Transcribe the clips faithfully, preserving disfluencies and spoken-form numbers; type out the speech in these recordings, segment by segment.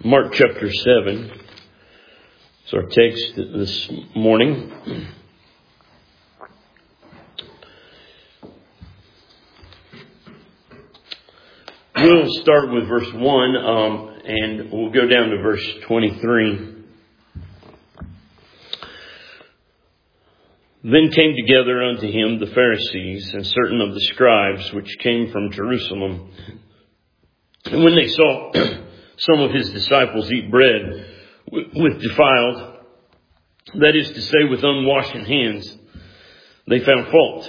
Mark chapter seven is our text this morning. We'll start with verse one um, and we'll go down to verse twenty-three. Then came together unto him the Pharisees and certain of the scribes which came from Jerusalem. And when they saw some of his disciples eat bread with defiled, that is to say, with unwashed hands, they found fault.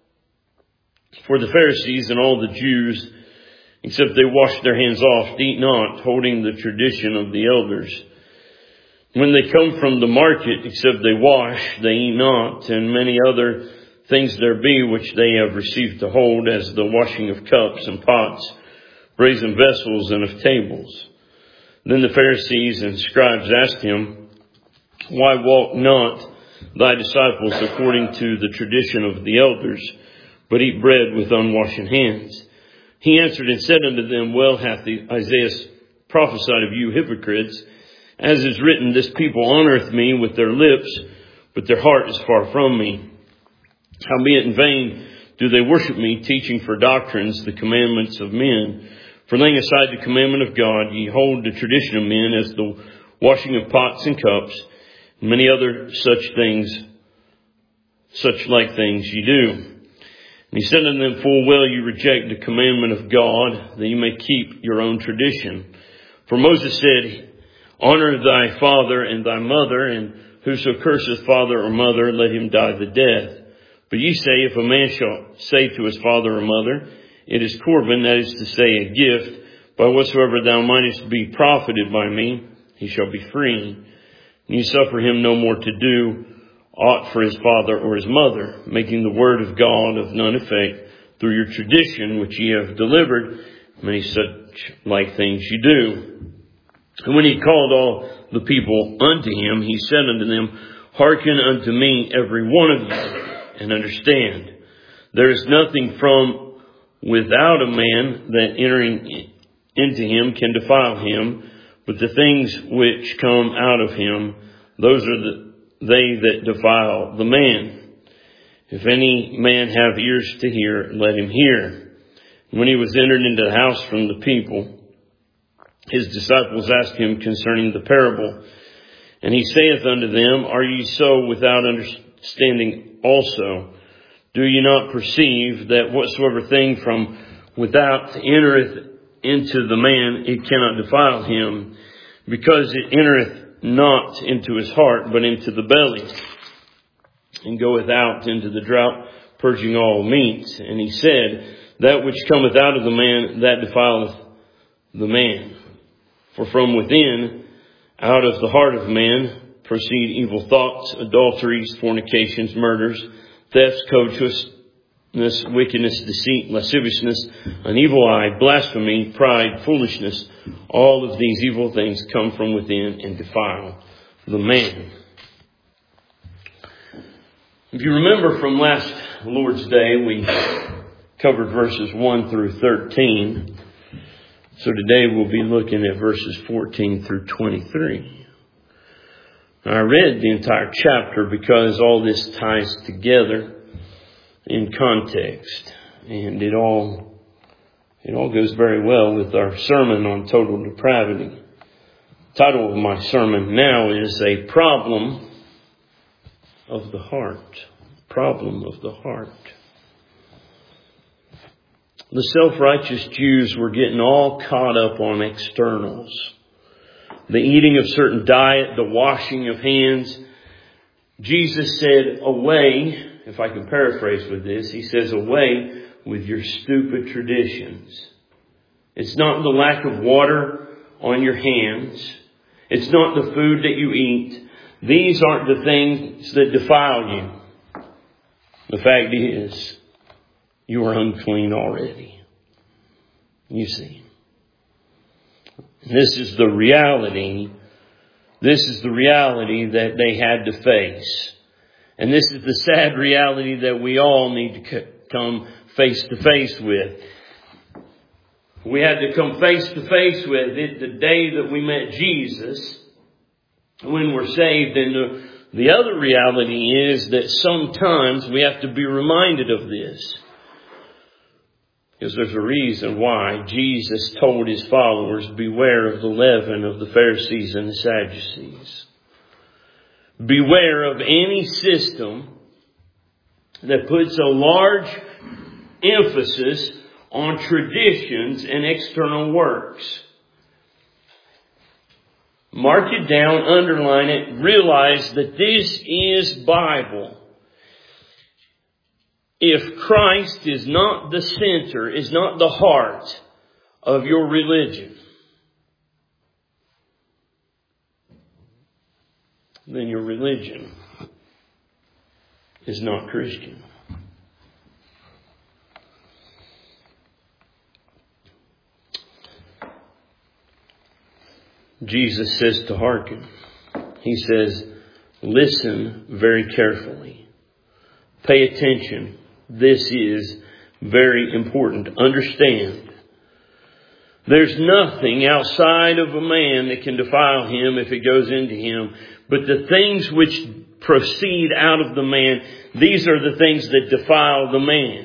For the Pharisees and all the Jews, except they wash their hands off, eat not, holding the tradition of the elders. When they come from the market, except they wash, they eat not, and many other things there be which they have received to hold, as the washing of cups and pots, brazen vessels, and of tables. Then the Pharisees and scribes asked him, Why walk not thy disciples according to the tradition of the elders, but eat bread with unwashed hands? He answered and said unto them, Well hath Isaiah prophesied of you hypocrites, as is written, This people honoreth me with their lips, but their heart is far from me. Howbeit in vain do they worship me, teaching for doctrines the commandments of men. For laying aside the commandment of God, ye hold the tradition of men, as the washing of pots and cups, and many other such things, such like things ye do. And he said unto them, Full well you reject the commandment of God, that you may keep your own tradition. For Moses said, Honor thy father and thy mother, and whoso curseth father or mother, let him die the death. But ye say, If a man shall say to his father or mother, It is Corban, that is to say, a gift, by whatsoever thou mightest be profited by me, he shall be free. And ye suffer him no more to do aught for his father or his mother, making the word of God of none effect through your tradition which ye have delivered. Many such like things ye do. And when he called all the people unto him, he said unto them, Hearken unto me, every one of you, and understand. There is nothing from without a man that entering into him can defile him, but the things which come out of him, those are the, they that defile the man. If any man have ears to hear, let him hear. When he was entered into the house from the people, his disciples asked him concerning the parable. And he saith unto them, Are ye so without understanding also? Do ye not perceive that whatsoever thing from without entereth into the man, it cannot defile him, because it entereth not into his heart, but into the belly, and goeth out into the drought, purging all meats? And he said, That which cometh out of the man, that defileth the man. For from within, out of the heart of man, proceed evil thoughts, adulteries, fornications, murders, thefts, covetousness, wickedness, deceit, lasciviousness, an evil eye, blasphemy, pride, foolishness. All of these evil things come from within and defile the man. If you remember from last Lord's Day, we covered verses one through thirteen. So today we'll be looking at verses fourteen through twenty-three. I read the entire chapter because all this ties together in context, and it all it all goes very well with our sermon on total depravity. The title of my sermon now is A Problem of the Heart. Problem of the Heart. The self-righteous Jews were getting all caught up on externals. The eating of certain diet, the washing of hands. Jesus said, away, if I can paraphrase with this, he says, away with your stupid traditions. It's not the lack of water on your hands. It's not the food that you eat. These aren't the things that defile you. The fact is, you are unclean already. You see. This is the reality. This is the reality that they had to face. And this is the sad reality that we all need to come face to face with. We had to come face to face with it the day that we met Jesus when we're saved. And the, the other reality is that sometimes we have to be reminded of this. Because there's a reason why Jesus told His followers, beware of the leaven of the Pharisees and the Sadducees. Beware of any system that puts a large emphasis on traditions and external works. Mark it down, underline it, realize that this is Bible. If Christ is not the center, is not the heart of your religion, then your religion is not Christian. Jesus says to hearken. He says, listen very carefully. Pay attention. This is very important. Understand. There's nothing outside of a man that can defile him if it goes into him. But the things which proceed out of the man, these are the things that defile the man.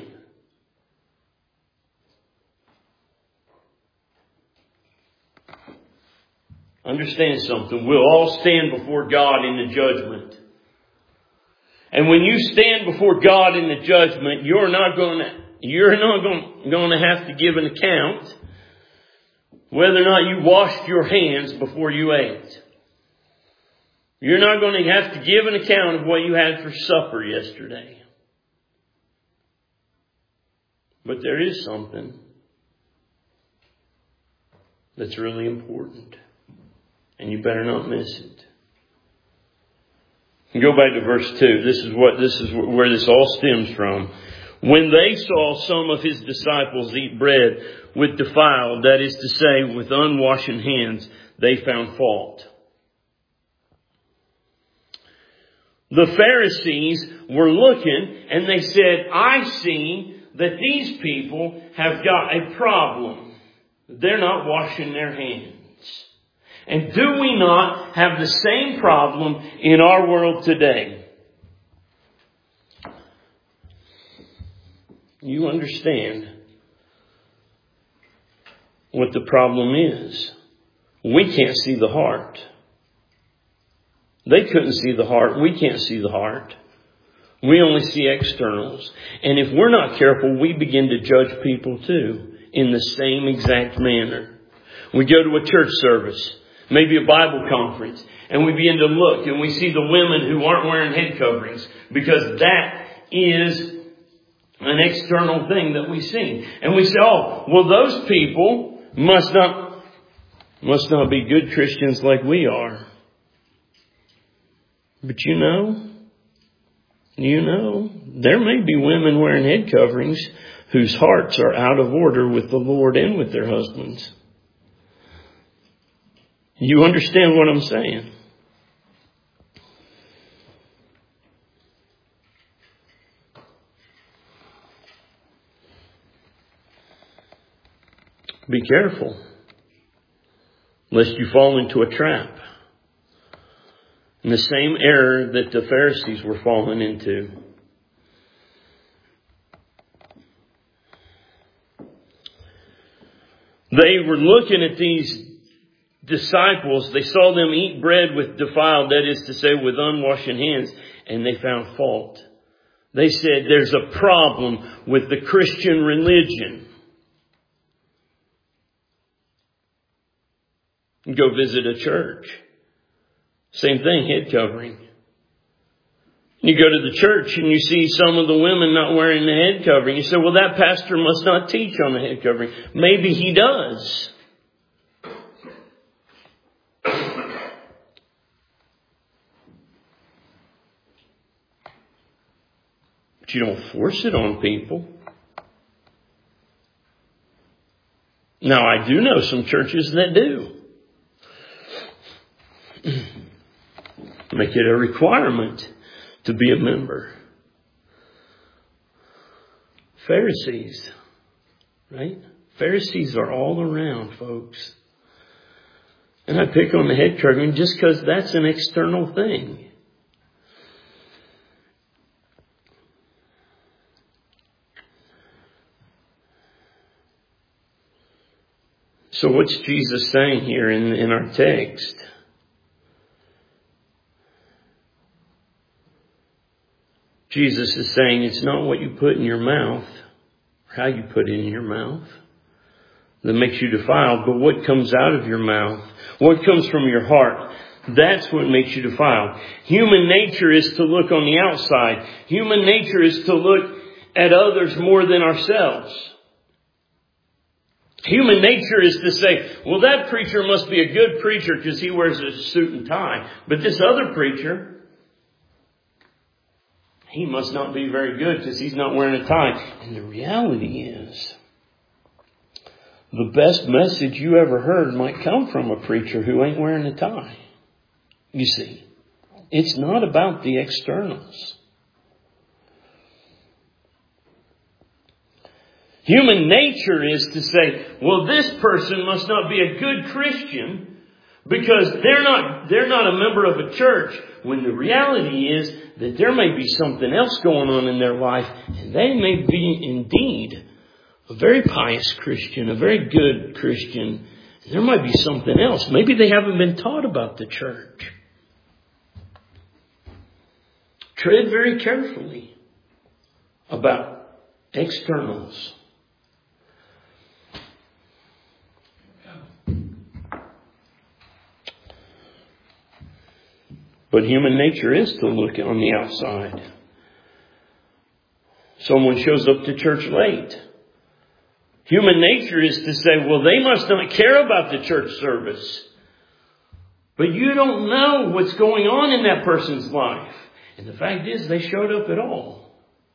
Understand something. We'll all stand before God in the judgment. And when you stand before God in the judgment, you're not going to, you're not going, going to have to give an account whether or not you washed your hands before you ate. You're not going to have to give an account of what you had for supper yesterday. But there is something that's really important. And you better not miss it. Go back to verse two. This is what this is where this all stems from. When they saw some of His disciples eat bread with defiled, that is to say, with unwashed hands, they found fault. The Pharisees were looking and they said, I see that these people have got a problem. They're not washing their hands. And do we not have the same problem in our world today? You understand what the problem is. We can't see the heart. They couldn't see the heart. We can't see the heart. We only see externals. And if we're not careful, we begin to judge people too in the same exact manner. We go to a church service, maybe a Bible conference, and we begin to look and we see the women who aren't wearing head coverings because that is an external thing that we see. And we say, oh, well, those people must not, must not be good Christians like we are. But you know, you know, there may be women wearing head coverings whose hearts are out of order with the Lord and with their husbands. You understand what I'm saying? Be careful, lest you fall into a trap. In the same error that the Pharisees were falling into. They were looking at these disciples. They saw them eat bread with defiled, that is to say, with unwashed hands, and they found fault. They said there's a problem with the Christian religion. Go visit a church. Same thing, head covering. You go to the church and you see some of the women not wearing the head covering. You say, well, that pastor must not teach on the head covering. Maybe he does. But you don't force it on people. Now, I do know some churches that do. Make it a requirement to be a member. Pharisees, right? Pharisees are all around, folks. And I pick on the head covering just because that's an external thing. So what's Jesus saying here in, in our text? Jesus is saying it's not what you put in your mouth, or how you put it in your mouth, that makes you defiled, but what comes out of your mouth, what comes from your heart, that's what makes you defiled. Human nature is to look on the outside. Human nature is to look at others more than ourselves. Human nature is to say, well, that preacher must be a good preacher because he wears a suit and tie. But this other preacher, he must not be very good because he's not wearing a tie. And the reality is, the best message you ever heard might come from a preacher who ain't wearing a tie. You see, it's not about the externals. Human nature is to say, well, this person must not be a good Christian because they're not, they're not a member of a church. When the reality is that there may be something else going on in their life, and they may be indeed a very pious Christian, a very good Christian. There might be something else. Maybe they haven't been taught about the church. Tread very carefully about externals. But human nature is to look on the outside. Someone shows up to church late. Human nature is to say, well, they must not care about the church service. But you don't know what's going on in that person's life. And the fact is, they showed up at all.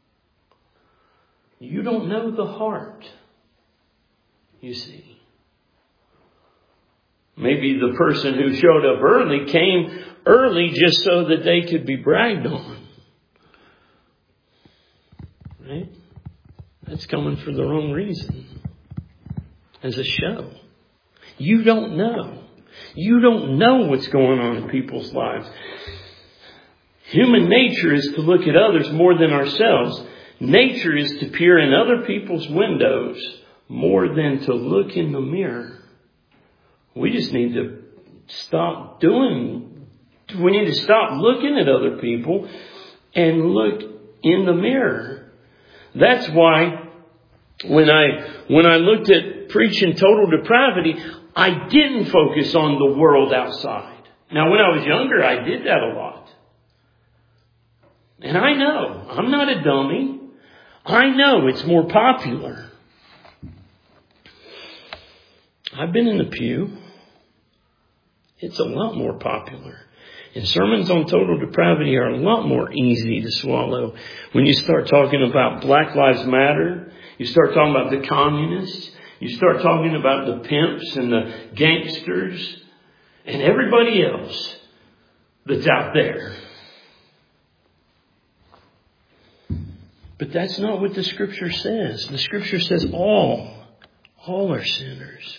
You don't know the heart, you see. Maybe the person who showed up early came early just so that they could be bragged on. Right? That's coming for the wrong reason. As a show. You don't know. You don't know what's going on in people's lives. Human nature is to look at others more than ourselves. Nature is to peer in other people's windows more than to look in the mirror. We just need to stop doing, we need to stop looking at other people and look in the mirror. That's why when I, when I looked at preaching total depravity, I didn't focus on the world outside. Now, when I was younger, I did that a lot. And I know, I'm not a dummy. I know it's more popular. I've been in the pew. It's a lot more popular. And sermons on total depravity are a lot more easy to swallow. When you start talking about Black Lives Matter, you start talking about the communists, you start talking about the pimps and the gangsters and everybody else that's out there. But that's not what the Scripture says. The Scripture says all, all are sinners.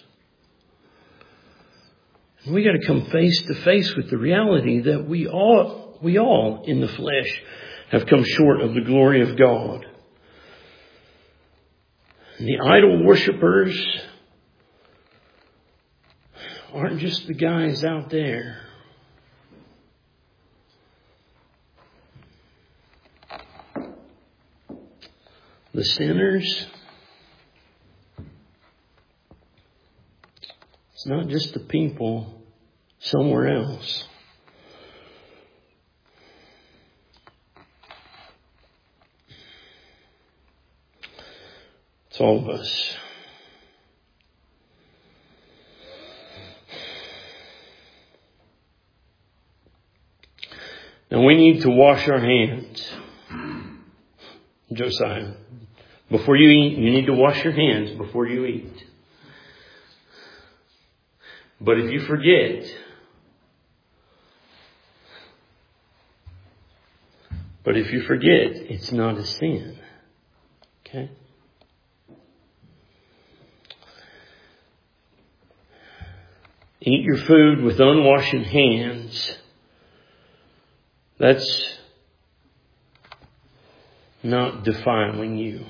And we got to come face to face with the reality that we all, we all in the flesh have come short of the glory of God. And the idol worshipers aren't just the guys out there. The sinners, it's not just the people somewhere else. It's all of us. Now we need to wash our hands. Josiah, before you eat, you need to wash your hands before you eat. But if you forget, but if you forget, it's not a sin. Okay? eat your food with unwashed hands, that's not defiling you.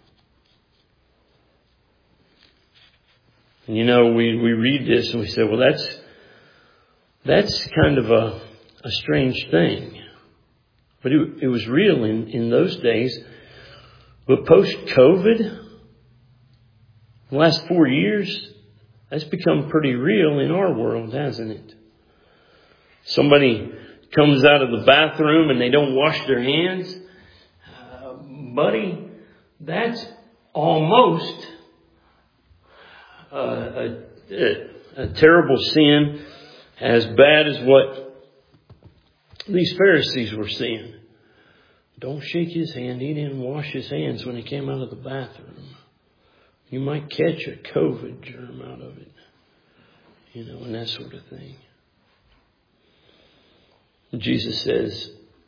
And you know, we, we read this and we say, well, that's that's kind of a, a strange thing. But it, it was real in, in those days. But post-COVID, the last four years, that's become pretty real in our world, hasn't it? Somebody comes out of the bathroom and they don't wash their hands. Uh, buddy, that's almost uh, a, a, a terrible sin, as bad as what these Pharisees were saying. Don't shake his hand. He didn't wash his hands when he came out of the bathroom. You might catch a COVID germ out of it. You know, and that sort of thing. Jesus says,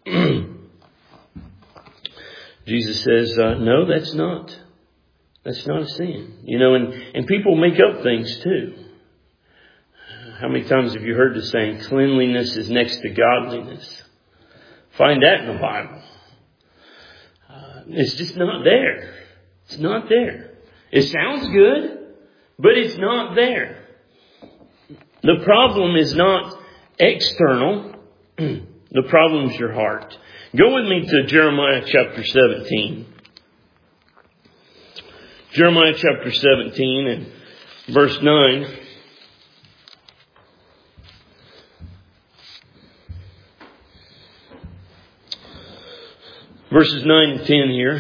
Jesus says, uh, no, that's not, that's not a sin. You know, and, and people make up things too. How many times have you heard the saying, cleanliness is next to godliness? Find that in the Bible. Uh, it's just not there. It's not there. It sounds good, but it's not there. The problem is not external. The problem is your heart. Go with me to Jeremiah chapter seventeen. Jeremiah chapter seventeen and verse nine. Verses nine and ten here.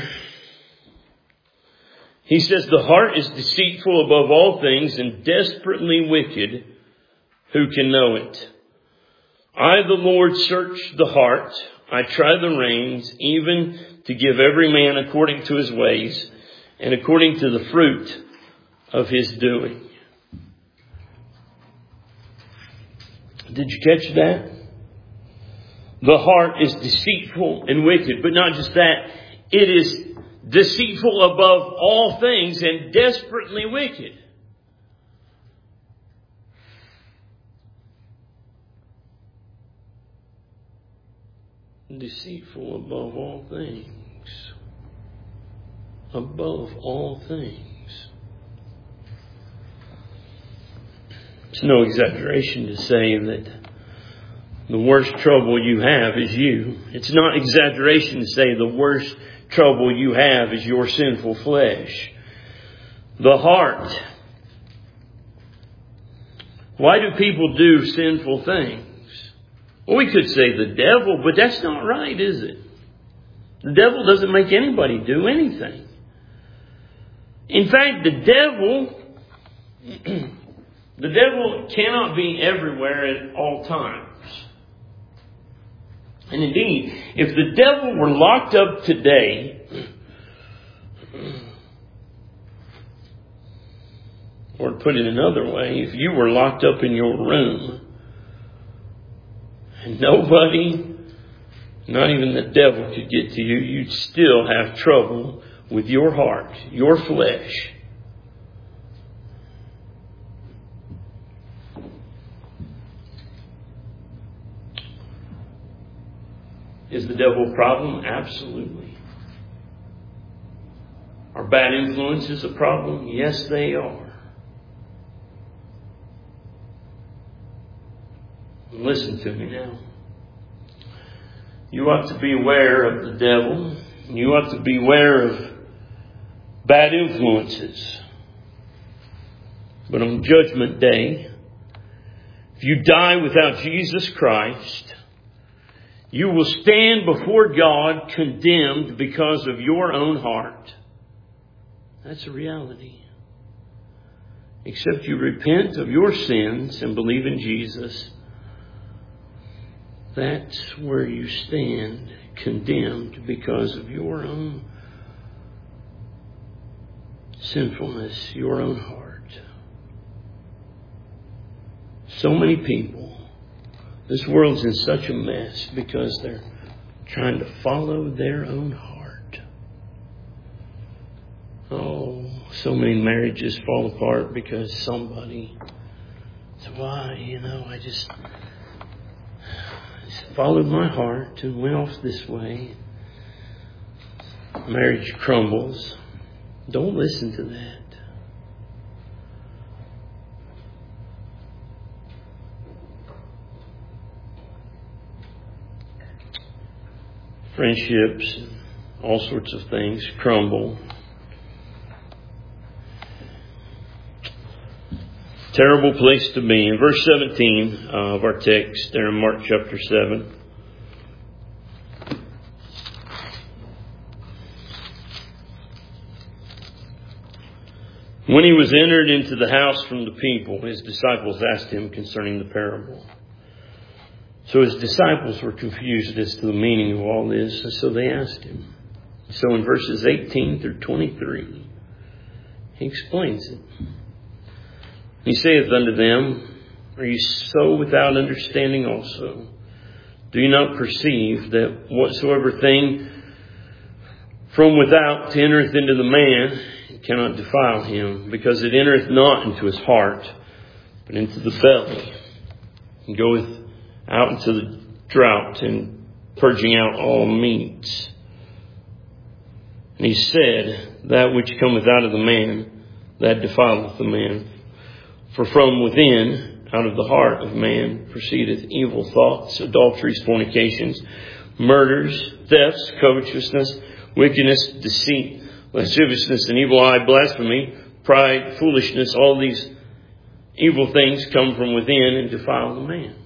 He says, the heart is deceitful above all things and desperately wicked. Who can know it? I, the Lord, search the heart. I try the reins, even to give every man according to his ways and according to the fruit of his doing. Did you catch that? The heart is deceitful and wicked, but not just that. It is deceitful above all things and desperately wicked. Deceitful above all things. Above all things. It's no exaggeration to say that the worst trouble you have is you. It's not exaggeration to say the worst trouble you have is your sinful flesh. The heart. Why do people do sinful things? Well, we could say the devil, but that's not right, is it? The devil doesn't make anybody do anything. In fact, the devil, the devil cannot be everywhere at all times. And indeed, if the devil were locked up today, or to put it another way, if you were locked up in your room, and nobody, not even the devil, could get to you, you'd still have trouble with your heart, your flesh. Is the devil a problem? Absolutely. Are bad influences a problem? Yes, they are. Listen to me now. You ought to be aware of the devil. You ought to be aware of bad influences. But on Judgment Day, if you die without Jesus Christ, you will stand before God condemned because of your own heart. That's a reality. Except you repent of your sins and believe in Jesus, that's where you stand condemned because of your own sinfulness, your own heart. So many people, this world's in such a mess because they're trying to follow their own heart. Oh, so many marriages fall apart because somebody So why, you know, I just, just followed my heart and went off this way. Marriage crumbles. Don't listen to that. Friendships, all sorts of things crumble. Terrible place to be. In verse seventeen of our text, there in Mark chapter seven. When he was entered into the house from the people, his disciples asked him concerning the parable. So his disciples were confused as to the meaning of all this, and so they asked him. So in verses eighteen through twenty-three, he explains it. He saith unto them, Are ye so without understanding also? Do you not perceive that whatsoever thing from without entereth into the man, it cannot defile him, because it entereth not into his heart, but into the belly, and goeth out into the drought, and purging out all meats. And he said, That which cometh out of the man, that defileth the man. For from within, out of the heart of man, proceedeth evil thoughts, adulteries, fornications, murders, thefts, covetousness, wickedness, deceit, lasciviousness, and evil eye, blasphemy, pride, foolishness. All these evil things come from within and defile the man.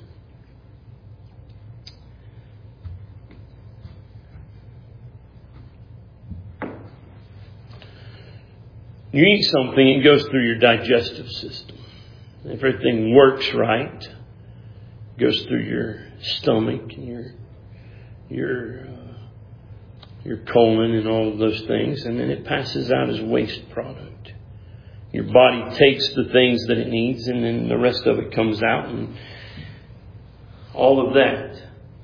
You eat something, it goes through your digestive system. If everything works right, it goes through your stomach and your your uh, your colon and all of those things, and then it passes out as waste product. Your body takes the things that it needs, and then the rest of it comes out, and all of that.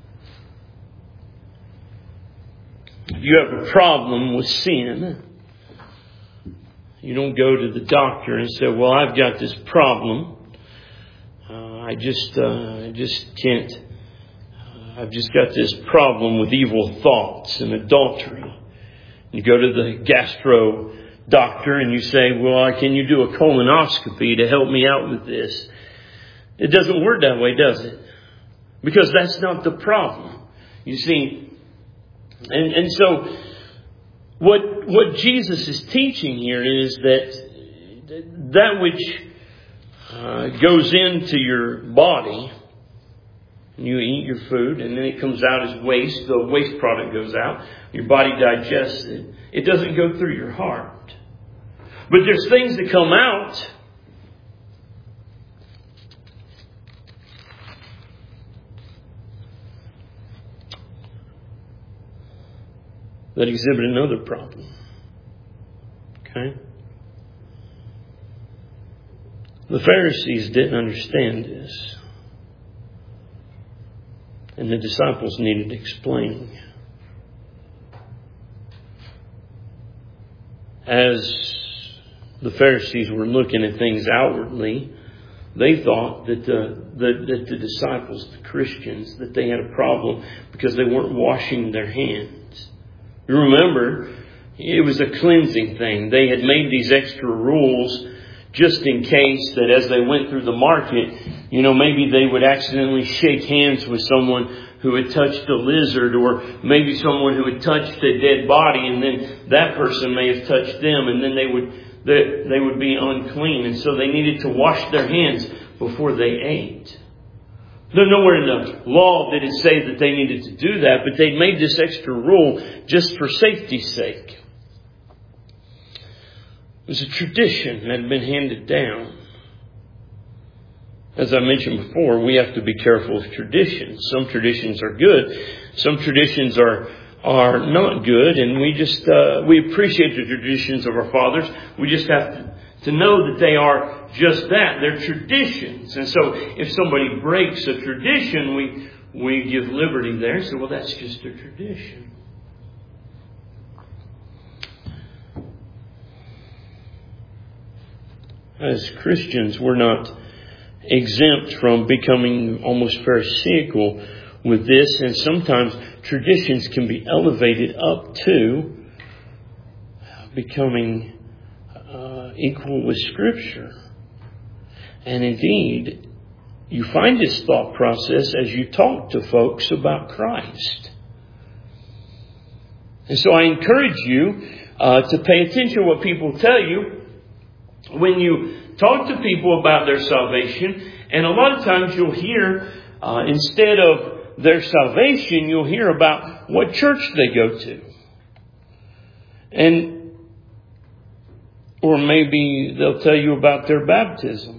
If you have a problem with sin, you don't go to the doctor and say, well, I've got this problem. Uh, I just, uh, I just can't, uh, I've just got this problem with evil thoughts and adultery. You go to the gastro doctor and you say, well, can you do a colonoscopy to help me out with this? It doesn't work that way, does it? Because that's not the problem. You see, and, and so What what Jesus is teaching here is that that which uh, goes into your body, you eat your food and then it comes out as waste. The waste product goes out. Your body digests it. It doesn't go through your heart. But there's things that come out that exhibit another problem. Okay? The Pharisees didn't understand this. And the disciples needed explaining. As the Pharisees were looking at things outwardly, they thought that the, the, that the disciples, the Christians, that they had a problem because they weren't washing their hands. You remember, it was a cleansing thing. They had made these extra rules just in case that as they went through the market, you know, maybe they would accidentally shake hands with someone who had touched a lizard, or maybe someone who had touched a dead body, and then that person may have touched them, and then they would they, they would be unclean. And so they needed to wash their hands before they ate. There's nowhere in the law did it say that they needed to do that, but they made this extra rule just for safety's sake. It was a tradition that had been handed down. As I mentioned before, we have to be careful of traditions. Some traditions are good. Some traditions are are not good. And we just, uh, we appreciate the traditions of our fathers. We just have to, to know that they are just that. They're traditions. And so if somebody breaks a tradition, we, we give liberty there. So, well, that's just a tradition. As Christians, we're not exempt from becoming almost pharisaical with this. And sometimes traditions can be elevated up to becoming uh, equal with Scripture. And indeed, you find this thought process as you talk to folks about Christ. And so I encourage you uh, to pay attention to what people tell you when you talk to people about their salvation. And a lot of times you'll hear, uh, instead of their salvation, you'll hear about what church they go to. And, or maybe they'll tell you about their baptism.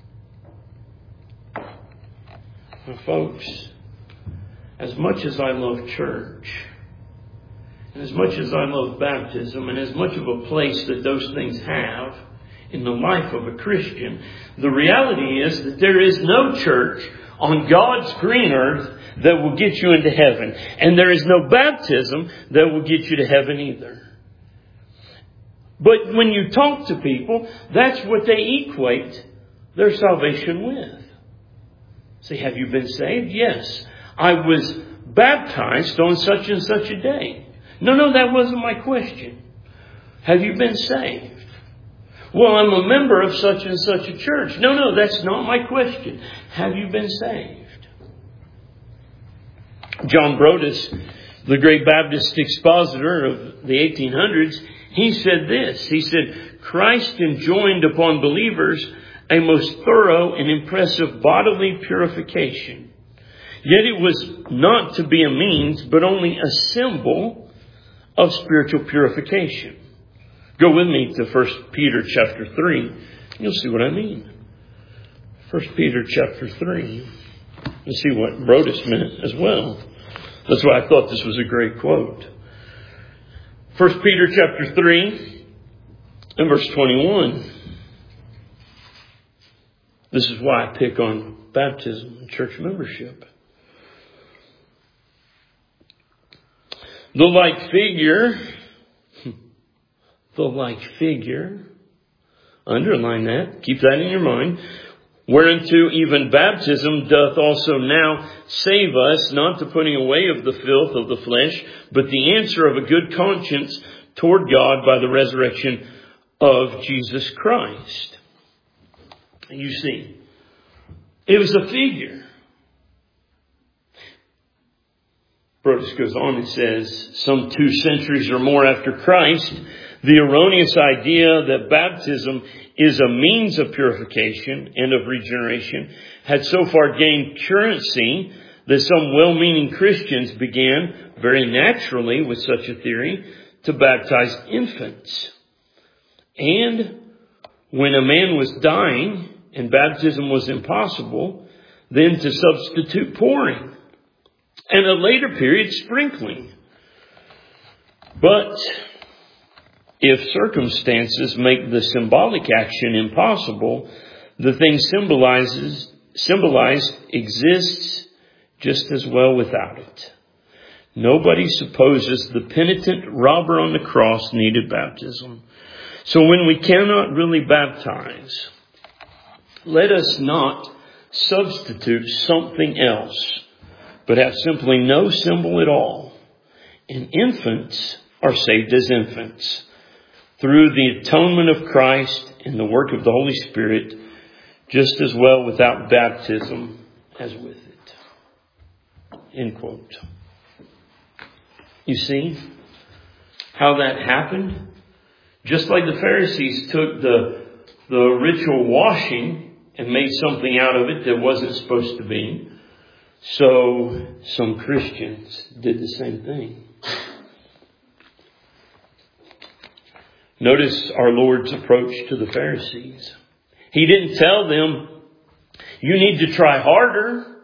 Now, folks, as much as I love church, and as much as I love baptism, and as much of a place that those things have in the life of a Christian, the reality is that there is no church on God's green earth that will get you into heaven. And there is no baptism that will get you to heaven either. But when you talk to people, that's what they equate their salvation with. Say, have you been saved? Yes. I was baptized on such and such a day. No, no, that wasn't my question. Have you been saved? Well, I'm a member of such and such a church. No, no, that's not my question. Have you been saved? John Broadus, the great Baptist expositor of the eighteen hundreds, he said this. He said, Christ enjoined upon believers a most thorough and impressive bodily purification. Yet it was not to be a means, but only a symbol of spiritual purification. Go with me to First Peter chapter three. You'll see what I mean. First Peter chapter three. You'll see what Broadus meant as well. That's why I thought this was a great quote. First Peter chapter three and verse twenty-one. This is why I pick on baptism and church membership. The like figure, the like figure, underline that, keep that in your mind, whereunto even baptism doth also now save us, not the putting away of the filth of the flesh, but the answer of a good conscience toward God by the resurrection of Jesus Christ. You see, it was a figure. Broadus goes on and says, some two centuries or more after Christ, the erroneous idea that baptism is a means of purification and of regeneration had so far gained currency that some well-meaning Christians began, very naturally with such a theory, to baptize infants. And when a man was dying and baptism was impossible, then to substitute pouring, and a later period sprinkling. But if circumstances make the symbolic action impossible, the thing symbolizes symbolized exists just as well without it. Nobody supposes the penitent robber on the cross needed baptism. So when we cannot really baptize, let us not substitute something else, but have simply no symbol at all. And infants are saved as infants through the atonement of Christ and the work of the Holy Spirit, just as well without baptism as with it. End quote. You see how that happened? Just like the Pharisees took the, the ritual washing and made something out of it that wasn't supposed to be, so some Christians did the same thing. Notice our Lord's approach to the Pharisees. He didn't tell them, you need to try harder.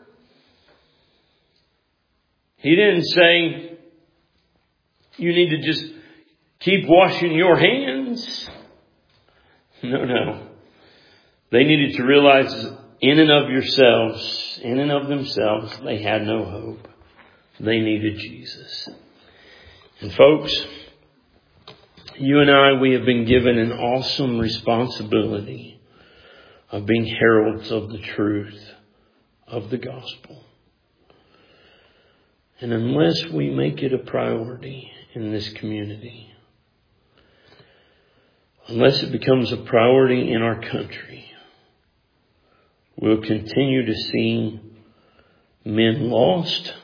He didn't say, you need to just keep washing your hands. No, no. They needed to realize in and of yourselves, in and of themselves, they had no hope. They needed Jesus. And folks, you and I, we have been given an awesome responsibility of being heralds of the truth of the gospel. And unless we make it a priority in this community, unless it becomes a priority in our country, we'll continue to see men lost.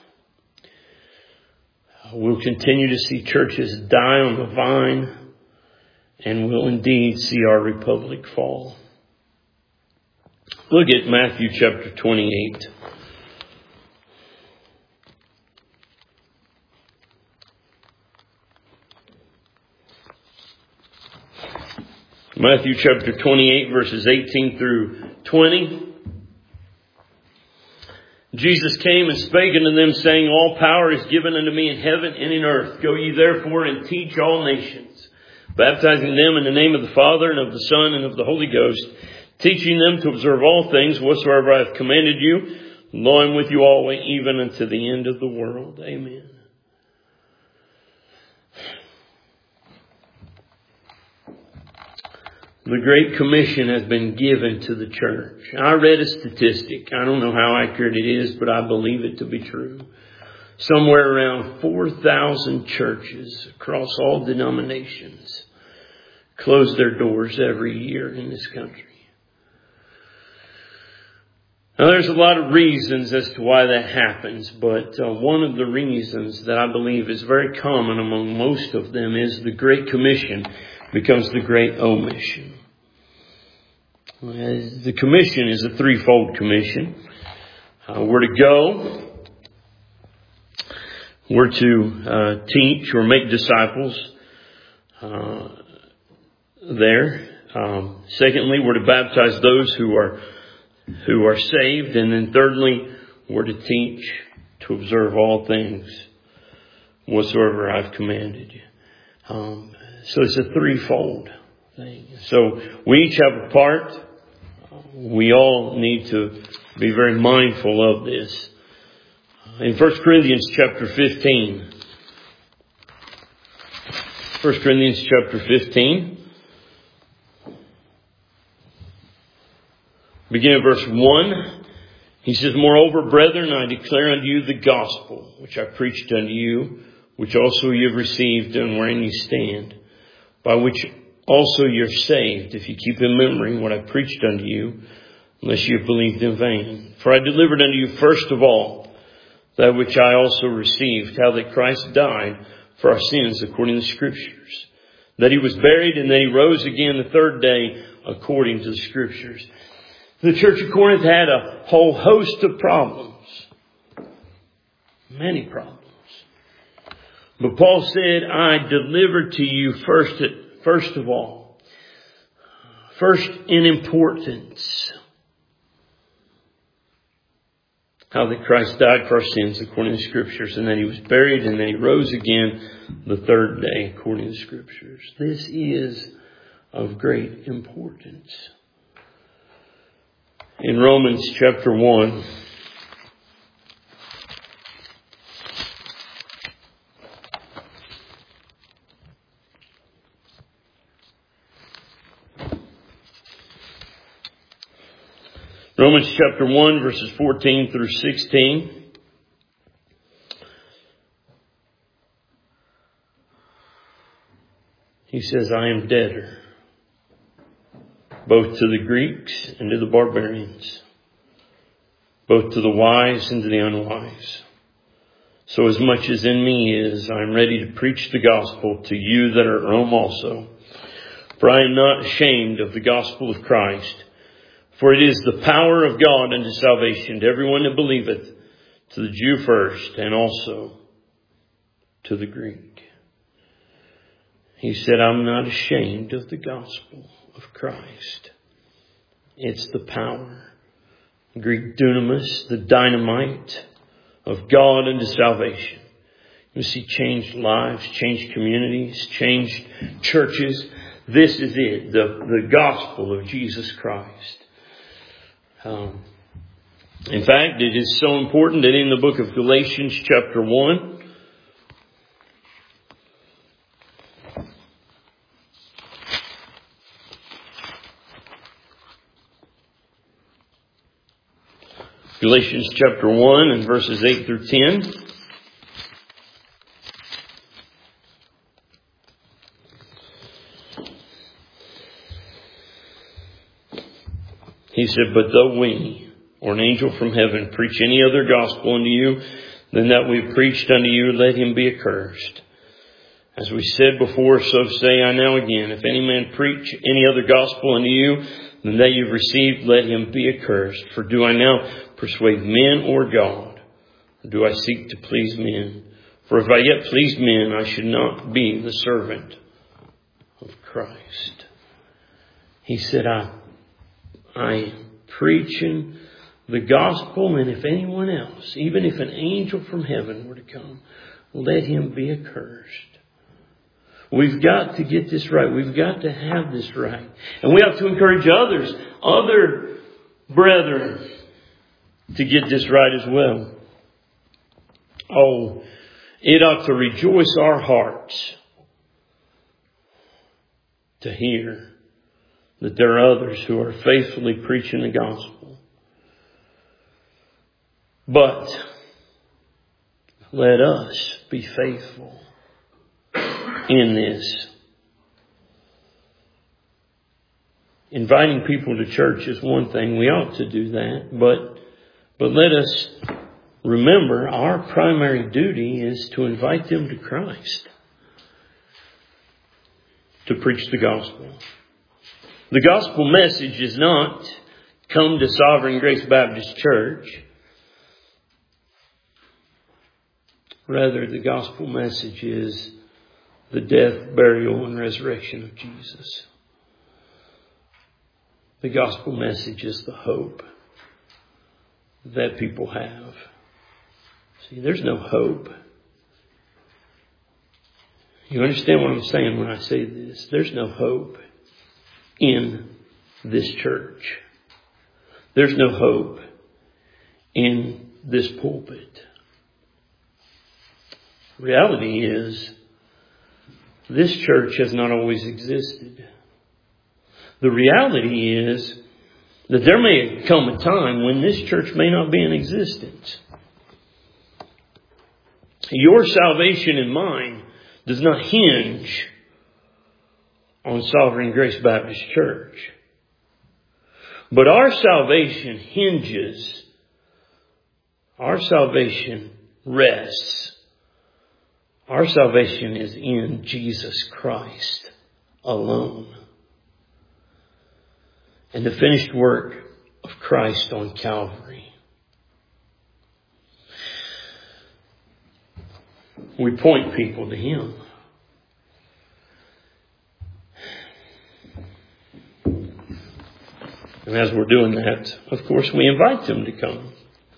We'll continue to see churches die on the vine, and we'll indeed see our republic fall. Look at Matthew chapter twenty-eight. Matthew chapter twenty-eight, verses eighteen through twenty. Jesus came and spake unto them, saying, All power is given unto me in heaven and in earth. Go ye therefore and teach all nations, baptizing them in the name of the Father and of the Son and of the Holy Ghost, teaching them to observe all things whatsoever I have commanded you. Lo, I am with you always, even unto the end of the world. Amen. The Great Commission has been given to the church. I read a statistic. I don't know how accurate it is, but I believe it to be true. Somewhere around four thousand churches across all denominations close their doors every year in this country. Now, there's a lot of reasons as to why that happens, but uh, one of the reasons that I believe is very common among most of them is the Great Commission becomes the Great Omission. Uh, the commission is a threefold commission. Uh, we're to go, we're to uh, teach or make disciples uh, there. Um, secondly, we're to baptize those who are who are saved, and then thirdly, we're to teach to observe all things whatsoever I've commanded you. Um, so it's a threefold thing. So we each have a part. We all need to be very mindful of this. In First Corinthians chapter fifteen, First Corinthians chapter fifteen, beginning of verse one, he says, Moreover, brethren, I declare unto you the gospel, which I preached unto you, which also you have received, and wherein you stand, by which also you're saved, if you keep in memory what I preached unto you, unless you have believed in vain. For I delivered unto you first of all that which I also received, how that Christ died for our sins according to the Scriptures, that he was buried, and that he rose again the third day according to the Scriptures. The church of Corinth had a whole host of problems. Many problems. But Paul said, I delivered to you first, first of all. First in importance. How that Christ died for our sins according to the Scriptures, and that he was buried, and that he rose again the third day according to the Scriptures. This is of great importance. In Romans chapter one, Romans chapter one, verses fourteen through sixteen. He says, I am debtor, both to the Greeks and to the barbarians, both to the wise and to the unwise. So as much as in me is, I am ready to preach the gospel to you that are at Rome also. For I am not ashamed of the gospel of Christ, for it is the power of God unto salvation to everyone that believeth, to the Jew first, and also to the Greek. He said, I'm not ashamed of the gospel of Christ. It's the power, Greek dunamis, the dynamite of God unto salvation. You see, changed lives, changed communities, changed churches. This is it, the, the gospel of Jesus Christ. Um, in fact, it is so important that in the book of Galatians chapter one, Galatians chapter one and verses eight through ten. He said, "But though we, or an angel from heaven, preach any other gospel unto you than that we have preached unto you, let him be accursed. As we said before, so say I now again, if any man preach any other gospel unto you than that you've received, let him be accursed. For do I now persuade men or God? Or do I seek to please men? For if I yet pleased men, I should not be the servant of Christ." He said, I, I am preaching the gospel, and if anyone else, even if an angel from heaven were to come, let him be accursed. We've got to get this right. We've got to have this right. And we have to encourage others, other brethren, to get this right as well. Oh, it ought to rejoice our hearts to hear that there are others who are faithfully preaching the gospel. But let us be faithful in this. Inviting people to church is one thing. We ought to do that. But, but let us remember our primary duty is to invite them to Christ. To preach the gospel. The gospel message is not come to Sovereign Grace Baptist Church. Rather, the gospel message is the death, burial, and resurrection of Jesus. The gospel message is the hope that people have. See, there's no hope. You understand what I'm saying when I say this? There's no hope in this church. There's no hope in this pulpit. Reality is, this church has not always existed. The reality is that there may come a time when this church may not be in existence. Your salvation and mine does not hinge on Sovereign Grace Baptist Church. But our salvation hinges, our salvation rests, our salvation is in Jesus Christ alone. And the finished work of Christ on Calvary. We point people to Him. And as we're doing that, of course, we invite them to come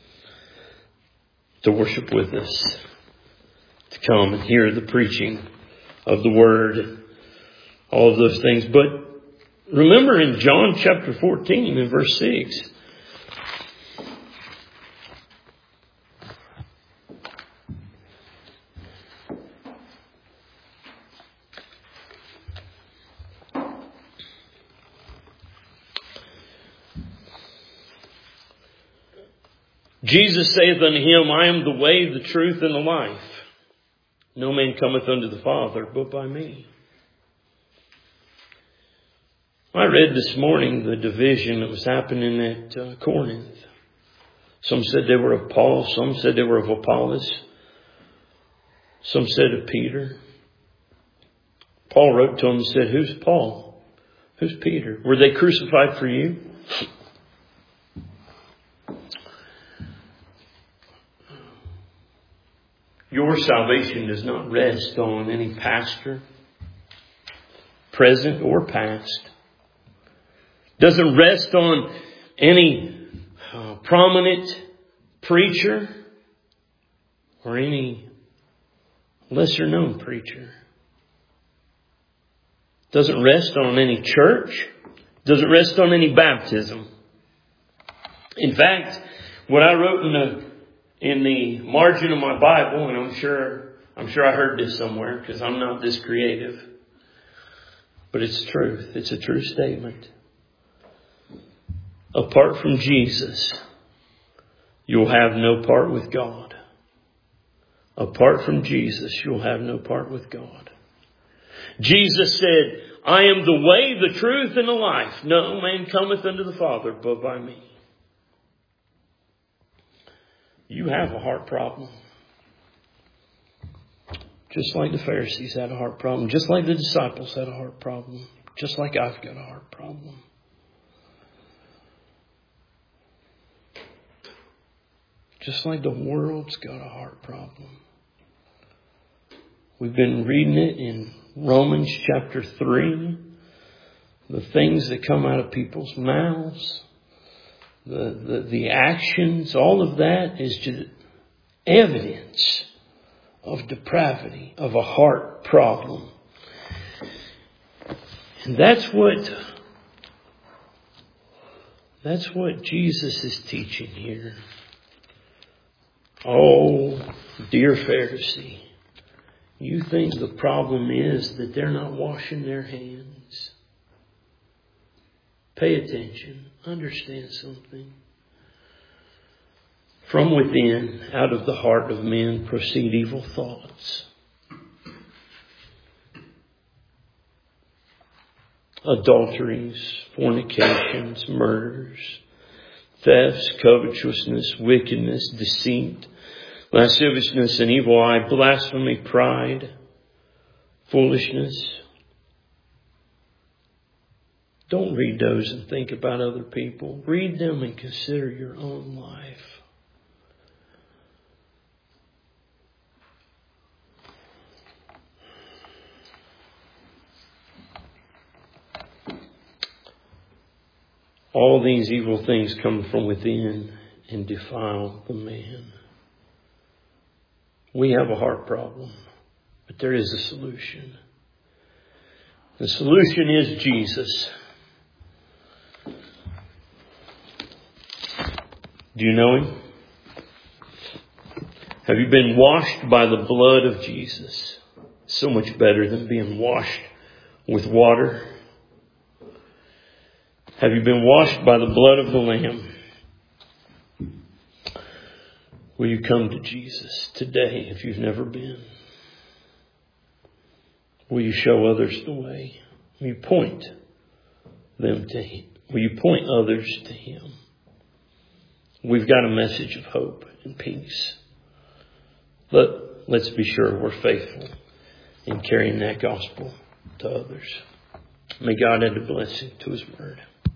to worship with us, to come and hear the preaching of the Word, all of those things. But remember in John chapter fourteen and verse six, Jesus saith unto him, I am the way, the truth, and the life. No man cometh unto the Father but by me. I read this morning the division that was happening at uh, Corinth. Some said they were of Paul. Some said they were of Apollos. Some said of Peter. Paul wrote to them and said, who's Paul? Who's Peter? Were they crucified for you? Your salvation does not rest on any pastor, present or past. Doesn't rest on any uh, prominent preacher or any lesser known preacher. Doesn't rest on any church. Doesn't rest on any baptism. In fact, what I wrote in the in the margin of my Bible, and I'm sure I'm sure I heard this somewhere because I'm not this creative, but it's truth. It's a true statement. Apart from Jesus, you'll have no part with God. Apart from Jesus, you'll have no part with God. Jesus said, I am the way, the truth, and the life. No man cometh unto the Father but by me. You have a heart problem. Just like the Pharisees had a heart problem. Just like the disciples had a heart problem. Just like I've got a heart problem. Just like the world's got a heart problem. We've been reading it in Romans chapter three. The things that come out of people's mouths. The, the, the actions. All of that is just evidence of depravity. Of a heart problem. And that's what... That's what Jesus is teaching here. Oh, dear Pharisee. You think the problem is that they're not washing their hands. Pay attention. Understand something. From within, out of the heart of men, proceed evil thoughts. Adulteries, fornications, murders, thefts, covetousness, wickedness, deceit, lasciviousness, and evil eye, blasphemy, pride, foolishness. Don't read those and think about other people. Read them and consider your own life. All these evil things come from within and defile the man. We have a heart problem, but there is a solution. The solution is Jesus. Do you know Him? Have you been washed by the blood of Jesus? So much better than being washed with water. Have you been washed by the blood of the Lamb? Will you come to Jesus today if you've never been? Will you show others the way? Will you point them to Him? Will you point others to Him? We've got a message of hope and peace. But let's be sure we're faithful in carrying that gospel to others. May God add a blessing to His word.